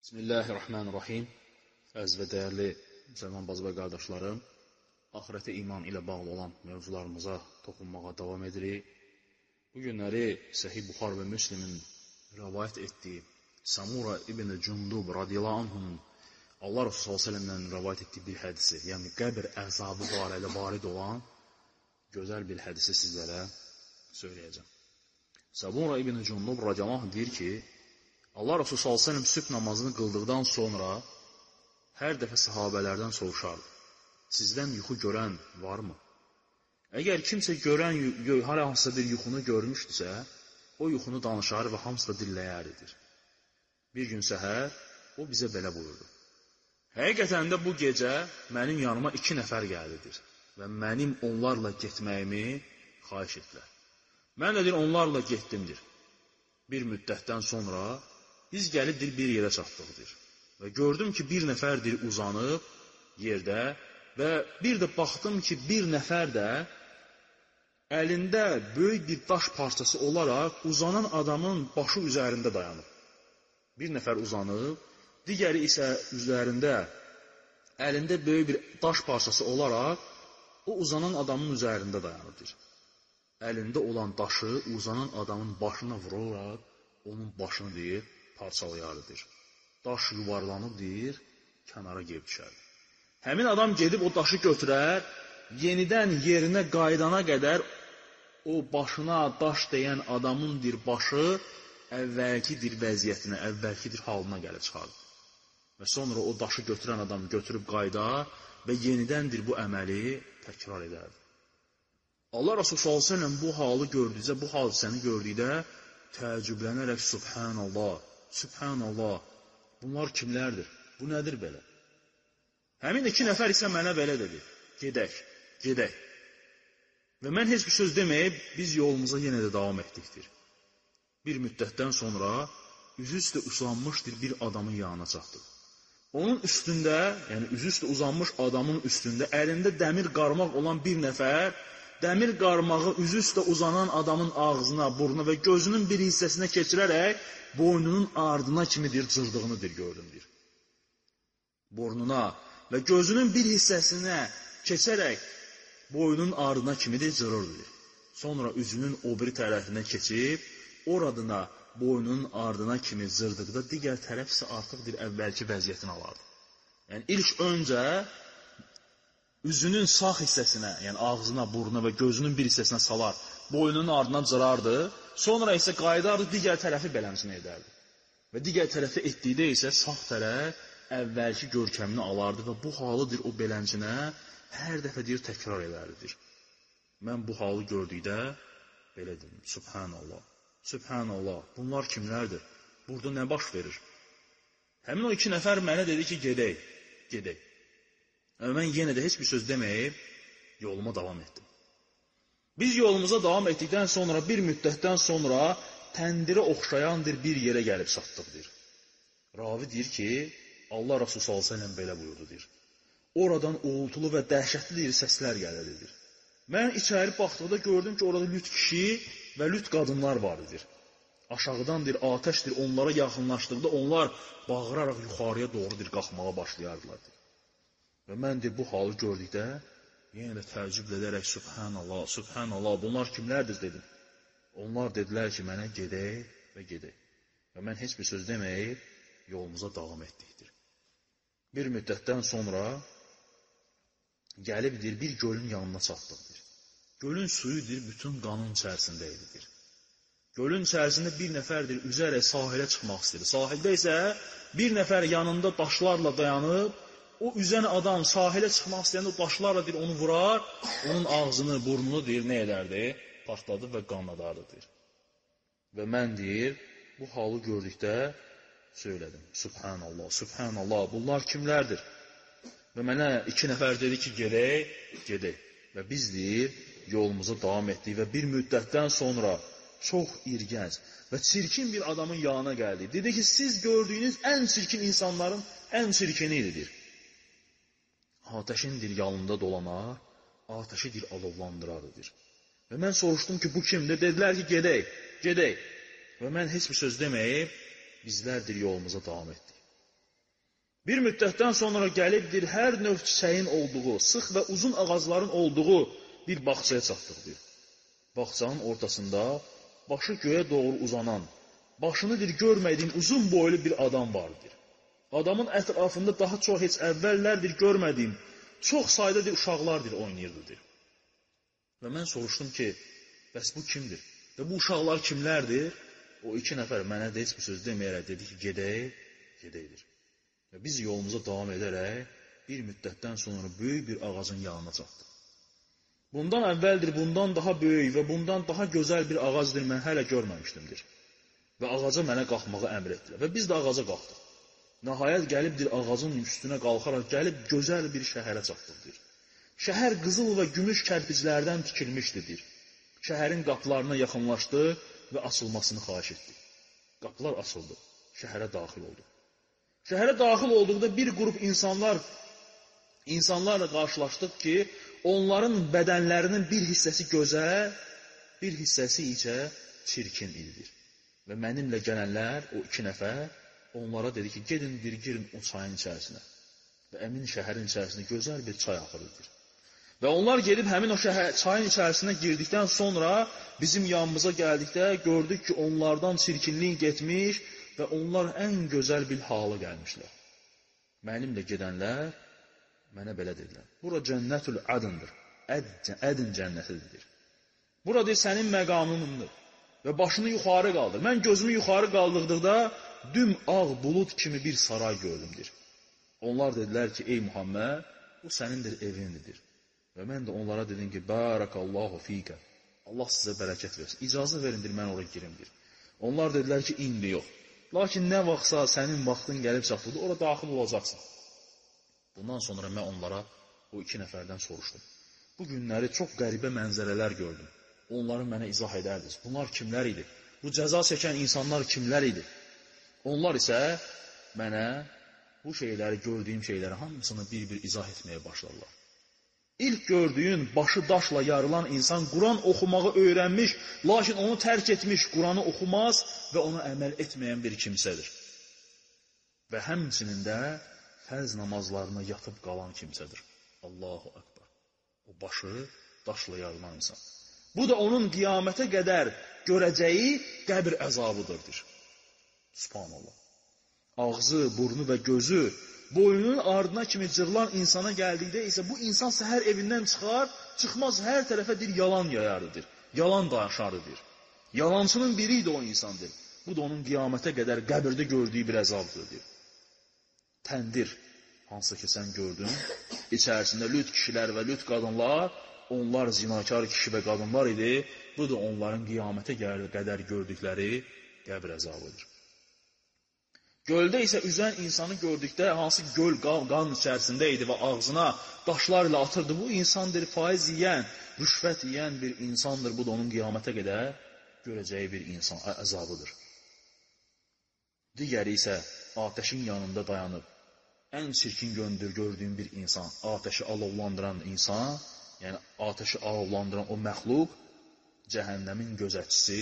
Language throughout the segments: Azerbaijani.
Bismillahirrahmanirrahim. Əziz və dəyərli müsəlman bacı və qardaşlarım, axirətə iman ilə bağlı olan mövzularımıza toxunmağa davam edirik. Bu günləri Səhih Buxar və Müslimin rəvayət etdiyi Samura ibn Cundub radiyallahu anhunun Allah Resulü s.ə.v-dən rəvayət etdiyi bir hədisi, yəni qəbr əzabı barədə varid olan gözəl bir hədisi sizlərə söyləyəcəm. Samura ibn Cundub radiyallahu anh deyir ki, Allah Resulü s.ə.v sübh namazını qıldıqdan sonra hər dəfə sahabələrdən soruşardı. Sizdən yuxu görən varmı? Əgər kimsə görən hər hansısa bir yuxunu görmüşdüsə, o yuxunu danışar və hamısı da dilləyərdir. Bir gün səhər o bizə belə buyurdu. Həqiqətən də bu gecə mənim yanıma 2 nəfər gəldidir və mənim onlarla getməyimi xahiş etdilər. Mən də onlarla getdimdir. Bir müddətdən sonra biz gəlibdir bir yerə çatdıqdır və gördüm ki, bir nəfərdir uzanıb yerdə və bir də baxdım ki, bir nəfər də əlində böyük bir daş parçası olaraq uzanan adamın başı üzərində dayanıb. Bir nəfər uzanıb, digəri isə üzərində əlində böyük bir daş parçası olaraq o uzanan adamın üzərində dayanıbdır. Əlində olan daşı uzanan adamın başına vuraraq onun başını deyir, parçalayardır. Daş yuvarlanıb deyir, kənara gedib düşər. Həmin adam gedib o daşı götürər, yenidən yerinə qaydana qədər o başına daş deyən adamın başı əvvəlkidir vəziyyətinə, əvvəlkidir halına gəlib çıxar. Və sonra o daşı götürən adam götürüb qaydar və yenidəndir bu əməli təkrar edər. Allah Resulü s.ə.v bu halı gördükcə, bu hadisəni gördükdə təəccüblənərək Subhanallah, Subhanallah, bunlar kimlərdir? Bu nədir belə? Həmin 2 nəfər isə mənə belə dedi, gedək, gedək. Və mən heç bir söz deməyib, biz yolumuza yenə də davam etdikdir. Bir müddətdən sonra üzü üstə uzanmışdır bir adamın yanına çatdıq. Onun üstündə, yəni üzü üstə uzanmış adamın üstündə əlində dəmir qarmaq olan bir nəfər, dəmir qarmağı üzü üstə uzanan adamın ağzına, burnuna və gözünün bir hissəsinə keçirərək boynunun ardına kimidir cırdığınıdır gördümdür. Burnuna və gözünün bir hissəsinə keçərək boynunun ardına kimidir cırırdır. Sonra üzünün o biri tərəfinə keçib, oradına boynunun ardına kimi cırdıqda digər tərəf isə artıqdır əvvəlki vəziyyətini alardı. Yəni ilk öncə üzünün sağ hissəsinə, yəni ağzına, burnuna və gözünün bir hissəsinə salar, boynunun ardına cırardı, sonra isə qayıdardı, digər tərəfi beləmsini edərdi. Və digər tərəfi etdikdə isə sağ tərəf əvvəlki görkəmini alardı və bu halıdır o beləncinə hər dəfə deyir, təkrar edərdir. Mən bu halı gördükdə belə dedim, Subhanallah, Subhanallah, bunlar kimlərdir? Burada nə baş verir? Həmin o 2 nəfər mənə dedi ki, gedək, gedək. Mən yenə də heç bir söz deməyib, yoluma davam etdim. Biz yolumuza davam etdikdən sonra, bir müddətdən sonra təndirə oxşayandır bir yerə gəlib çatdıqdır. Ravi deyir ki, Allah Resulü s.ə.v belə buyurdudur. Oradan uğultulu və dəhşətli səslər gəlirdir. Mən içəri baxdıqda gördüm ki, orada lüt kişi və lüt qadınlar vardır. Aşağıdandır, atəşdir, onlara yaxınlaşdıqda onlar bağıraraq yuxarıya doğrudur, qalxmağa başlayardılar. Və mən bu halı gördükdə, yenə də təəccüb edərək, Subhanallah, Subhanallah, bunlar kimlərdir dedim. Onlar dedilər ki, mənə gedək və gedək. Və mən heç bir söz deməyib, yolumuza davam etdikdir. Bir müddətdən sonra gəlibdir, bir gölün yanına çatdıqdır. Gölün suyudur, bütün qanın içərisində edilir. Gölün içərisində bir nəfərdir, üzərək sahilə çıxmaq istəyir. Sahildə isə bir nəfər yanında daşlarla dayanıb, o üzən adam sahilə çıxmaq istəyəndə o daşlarla deyir, onu vurar, onun ağzını, burnunu deyir, nə edərdi? Partladı və qanladardı. Və mən deyir, bu halı gördükdə söylədim, Subhanallah, Subhanallah, bunlar kimlərdir? Və mənə 2 nəfər dedi ki, gedək, gedək. Və biz deyir, yolumuza davam etdik və bir müddətdən sonra çox irgənc və çirkin bir adamın yanına gəldik. Dedi ki, siz gördüyünüz ən çirkin insanların ən çirkenidir. Atəşindir yanında dolanar, atəşidir alovlandırardır. Və mən soruşdum ki, bu kimdir? Dedilər ki, gedək, gedək. Və mən heç bir söz deməyib, bizlərdir yolumuza davam etdik. Bir müddətdən sonra gəlibdir, hər növ çiçəyin olduğu, sıx və uzun ağacların olduğu bir bağçaya çatdıqdır. Bağçanın ortasında başı göyə doğru uzanan, başını görmədiyim uzun boylu bir adam vardır. Adamın ətrafında daha çox heç əvvəllərdir görmədiyim, çox sayda uşaqlardır oynayırdıdır. Və mən soruşdum ki, bəs bu kimdir? Və bu uşaqlar kimlərdir? O iki nəfər mənə də heç bir söz deməyərək dedi ki, gedəydir. Və biz yolumuza davam edərək bir müddətdən sonra böyük bir ağacın yanına çatdıq. Bundan əvvəldir, bundan daha böyük və bundan daha gözəl bir ağacdır mən hələ görməmişdimdir. Və ağaca mənə qalxmağı əmr etdilər. Və biz də ağaca qalxdıq. Nəhayət gəlibdir, ağacın üstünə qalxaraq gəlib gözəl bir şəhərə çatdıqdır. Şəhər qızıl və gümüş kərpiclərdən tikilmişdir. Şəhərin qapılarına yaxınlaşdı və açılmasını xahiş etdi. Qapılar açıldı. Şəhərə daxil oldu. Şəhərə daxil olduqda bir qrup insanlarla qarşılaşdıq ki, onların bədənlərinin bir hissəsi gözəl, bir hissəsi isə çirkin ididir. Və mənimlə gələnlər, o iki nəfər, onlara dedi ki, girin o çayın içərisinə. Və əmin şəhərin içərisində gözəl bir çay axırıdır. Və onlar gedib həmin o çayın içərisinə girdikdən sonra bizim yanımıza gəldikdə gördük ki, onlardan çirkinlik getmiş və onlar ən gözəl bir hala gəlmişlər. Mənimlə gedənlər mənə belə dedilər. Bura cənnətül adındır. Ədin cənnətidir. Bura deyir, sənin məqamındır. Və başını yuxarı qaldır. Mən gözümü yuxarı qaldırdıqda düm ağ bulud kimi bir saray gördümdür. Onlar dedilər ki, ey Muhammed, bu sənindir, evindir. Və mən də onlara dedim ki, Barakallahu fikə. Allah sizə bərəkət versin. İcazə verindir, mən oraya girimdir. Onlar dedilər ki, indi yox. Lakin nə vaxtsa sənin vaxtın gəlib çatıldı, oraya daxil olacaqsın. Bundan sonra mən onlara o iki nəfərdən soruşdum. Bu günləri çox qəribə mənzərələr gördüm. Onları mənə izah edərdiniz. Bunlar kimlər idi? Bu cəza çəkən insanlar kimlər idi? Onlar isə mənə bu şeyləri, gördüyüm şeyləri hamısını bir-bir izah etməyə başladılar. İlk gördüyün başı daşla yarılan insan Quran oxumağı öyrənmiş, lakin onu tərk etmiş, Quranı oxumaz və ona əməl etməyən bir kimsədir. Və həmçinin də fərz namazlarına yatıb qalan kimsədir. Allahu Akbar. O başı daşla yarılan insan. Bu da onun qiyamətə qədər görəcəyi qəbir əzabıdırdır. Subhanallah. Ağzı, burnu və gözü boynunun ardına kimi cırılan insana gəldikdə isə bu insan səhər evindən çıxar, çıxmaz hər tərəfə bir yalan yayarıdır. Yalan danışarıdır. Yalancının biri idi o insandır. Bu da onun qiyamətə qədər qəbirdə gördüyü bir əzabdır. Təndir, hansı ki sən gördün, içərisində lüt kişilər və lüt qadınlar, onlar zinakar kişi və qadınlar idi. Bu da onların qiyamətə qədər gördükləri qəbir əzabıdır. Göldə isə üzən insanı gördükdə, hansı göl qan içərisində idi və ağzına daşlar ilə atırdı. Bu insandır, faiz yiyən, rüşvət yiyən bir insandır. Bu da onun qiyamətə qədər görəcəyi bir insan əzabıdır. Digəri isə ateşin yanında dayanıb, ən çirkin gördüyüm bir insan, ateşi alovlandıran insan, yəni ateşi alovlandıran o məxluq, cəhənnəmin gözətçisi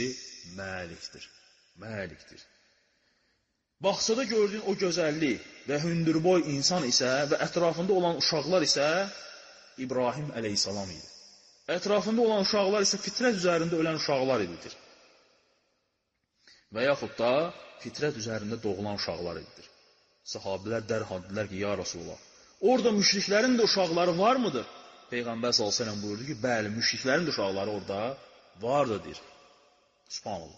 Məlikdir. Bağçada gördüyün o gözəllik və hündürboy insan isə və ətrafında olan uşaqlar isə İbrahim əleyhissalam idi. Ətrafında olan uşaqlar isə fitrət üzərində ölən uşaqlar ididir. Və yaxud da fitrət üzərində doğulan uşaqlar ididir. Sahabilər dərhal dedilər ki, ya Rasulullah, orada müşriklərin də uşaqları var mıdır? Peyğəmbər s.ə.v buyurdu ki, bəli, müşriklərin də uşaqları orada vardır, deyir. Subhanallah.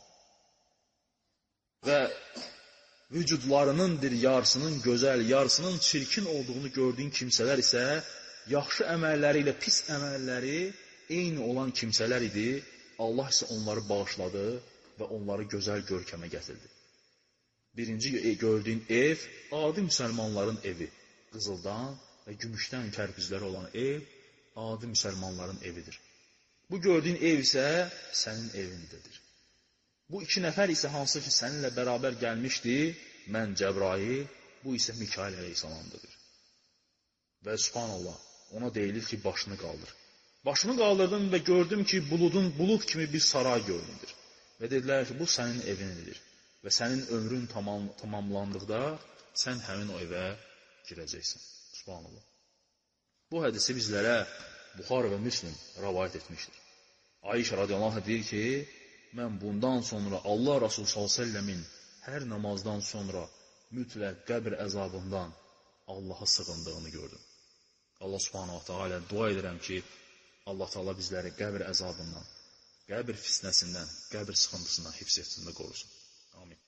Və vücudlarının yarısının gözəl, yarısının çirkin olduğunu gördüyün kimsələr isə yaxşı əməlləri ilə pis əməlləri eyni olan kimsələr idi. Allah isə onları bağışladı və onları gözəl görkəmə gətirdi. Birinci gördüyün ev, adi müsəlmanların evi. Qızıldan və gümüşdən kərpicləri olan ev, adi müsəlmanların evidir. Bu gördüyün ev isə sənin evindedir. Bu iki nəfər isə hansı ki səninlə bərabər gəlmişdi, mən Cəbrail, bu isə Mikail əleyhissalamdır. Və subhanallah, ona deyilir ki, başını qaldır. Başını qaldırdım və gördüm ki, bulud kimi bir saray görünür. Və dedilər ki, bu sənin evindir. Və sənin ömrün tamamlandıqda sən həmin o evə girəcəksən. Subhanallah. Bu hədisi bizlərə Buxari və Müslim rəvayət etmişdir. Ayşə radiyallahu anh deyir ki, mən bundan sonra Allah Resulü s.ə.v-in hər namazdan sonra mütləq qəbr əzabından Allaha sığındığını gördüm. Allah subhanahu wa ta'ala dua edirəm ki, Allah Teala bizləri qəbr əzabından, qəbr fitnəsindən, qəbr sıxıntısından hifz etsin və qorusun. Amin.